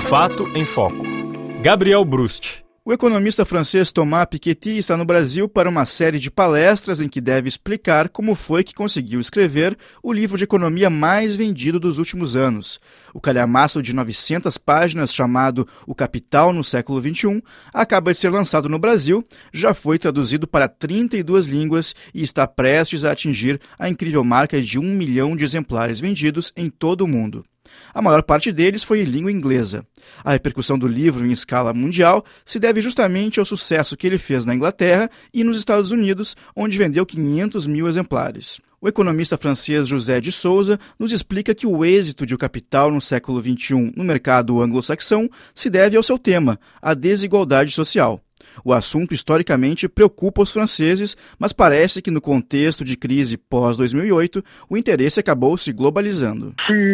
Fato em Foco. Gabriel Brust. O economista francês Thomas Piketty está no Brasil para uma série de palestras em que deve explicar como foi que conseguiu escrever o livro de economia mais vendido dos últimos anos. O calhamaço de 900 páginas, chamado O Capital no Século XXI, acaba de ser lançado no Brasil, já foi traduzido para 32 línguas e está prestes a atingir a incrível marca de 1 milhão de exemplares vendidos em todo o mundo. A maior parte deles foi em língua inglesa. A repercussão do livro em escala mundial se deve justamente ao sucesso que ele fez na Inglaterra e nos Estados Unidos, onde vendeu 500 mil exemplares. O economista francês José de Souza nos explica que o êxito de O Capital no século XXI no mercado anglo-saxão se deve ao seu tema, a desigualdade social. O assunto, historicamente, preocupa os franceses, mas parece que no contexto de crise pós-2008, o interesse acabou se globalizando.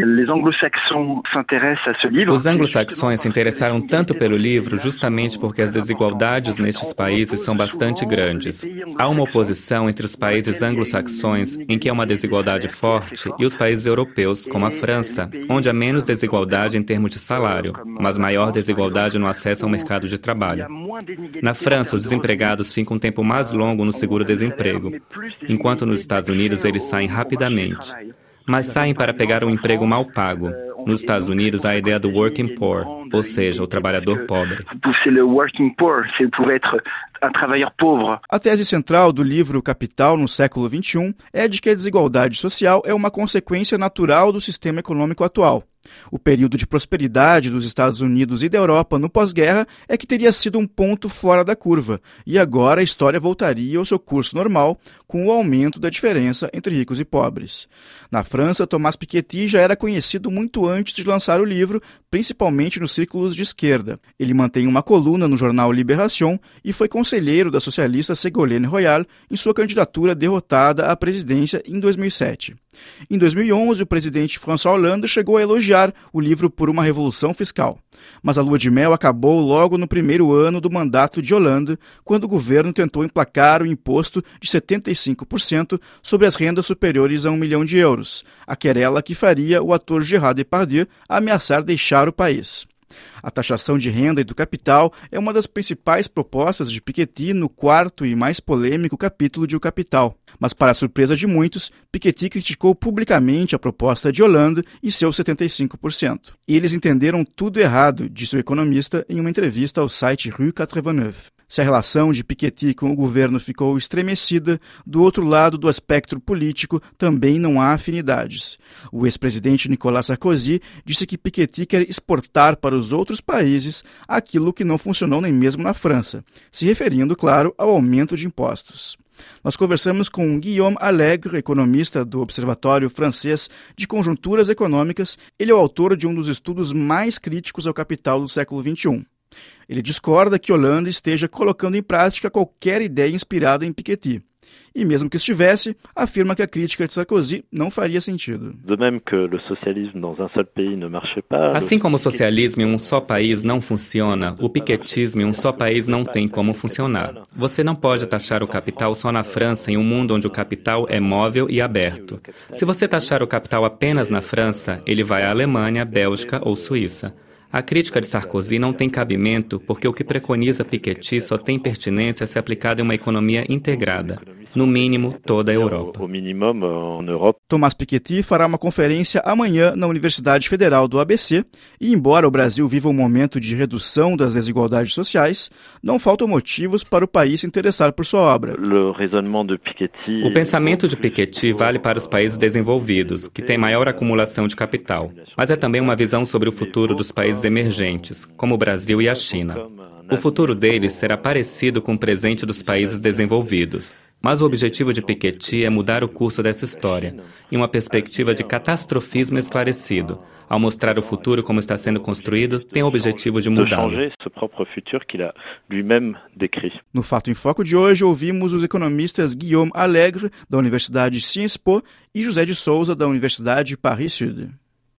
Os anglo-saxões se interessaram tanto pelo livro justamente porque as desigualdades nestes países são bastante grandes. Há uma oposição entre os países anglo-saxões, em que há uma desigualdade forte, e os países europeus, como a França, onde há menos desigualdade em termos de salário, mas maior desigualdade no acesso ao mercado de trabalho. Na França, os desempregados ficam um tempo mais longo no seguro-desemprego, enquanto nos Estados Unidos eles saem rapidamente. Mas saem para pegar um emprego mal pago. Nos Estados Unidos, há a ideia do working poor, ou seja, o trabalhador pobre. A tese central do livro Capital no século XXI é de que a desigualdade social é uma consequência natural do sistema econômico atual. O período de prosperidade dos Estados Unidos e da Europa no pós-guerra é que teria sido um ponto fora da curva, e agora a história voltaria ao seu curso normal, com o aumento da diferença entre ricos e pobres. Na França, Thomas Piketty já era conhecido muito antes de lançar o livro, principalmente nos círculos de esquerda. Ele mantém uma coluna no jornal Libération e foi conselheiro da socialista Ségolène Royal em sua candidatura derrotada à presidência em 2007. Em 2011, o presidente François Hollande chegou a elogiar o livro por uma revolução fiscal. Mas a lua de mel acabou logo no primeiro ano do mandato de Hollande, quando o governo tentou emplacar o imposto de 75% sobre as rendas superiores a 1 milhão de euros, a querela que faria o ator Gérard Depardieu ameaçar deixar o país. A taxação de renda e do capital é uma das principais propostas de Piketty no quarto e mais polêmico capítulo de O Capital. Mas, para a surpresa de muitos, Piketty criticou publicamente a proposta de Hollande e seus 75%. Eles entenderam tudo errado, disse o economista em uma entrevista ao site Rue 89. Se a relação de Piketty com o governo ficou estremecida, do outro lado do espectro político também não há afinidades. O ex-presidente Nicolas Sarkozy disse que Piketty quer exportar para os outros países aquilo que não funcionou nem mesmo na França, se referindo, claro, ao aumento de impostos. Nós conversamos com Guillaume Allègre, economista do Observatório Francês de Conjunturas Econômicas. Ele é o autor de um dos estudos mais críticos ao capital do século XXI. Ele discorda que Hollande esteja colocando em prática qualquer ideia inspirada em Piketty. E mesmo que estivesse, afirma que a crítica de Sarkozy não faria sentido. Assim como o socialismo em um só país não funciona, o piquetismo em um só país não tem como funcionar. Você não pode taxar o capital só na França, em um mundo onde o capital é móvel e aberto. Se você taxar o capital apenas na França, ele vai à Alemanha, Bélgica ou Suíça. A crítica de Sarkozy não tem cabimento porque o que preconiza Piketty só tem pertinência se aplicado em uma economia integrada, no mínimo toda a Europa. Thomas Piketty fará uma conferência amanhã na Universidade Federal do ABC e, embora o Brasil viva um momento de redução das desigualdades sociais, não faltam motivos para o país se interessar por sua obra. O pensamento de Piketty vale para os países desenvolvidos, que têm maior acumulação de capital, mas é também uma visão sobre o futuro dos países emergentes, como o Brasil e a China. O futuro deles será parecido com o presente dos países desenvolvidos. Mas o objetivo de Piketty é mudar o curso dessa história, em uma perspectiva de catastrofismo esclarecido. Ao mostrar o futuro como está sendo construído, tem o objetivo de mudá-lo. No Fato em Foco de hoje, ouvimos os economistas Guillaume Allègre, da Universidade Sciences Po, e José de Souza, da Universidade Paris Sud.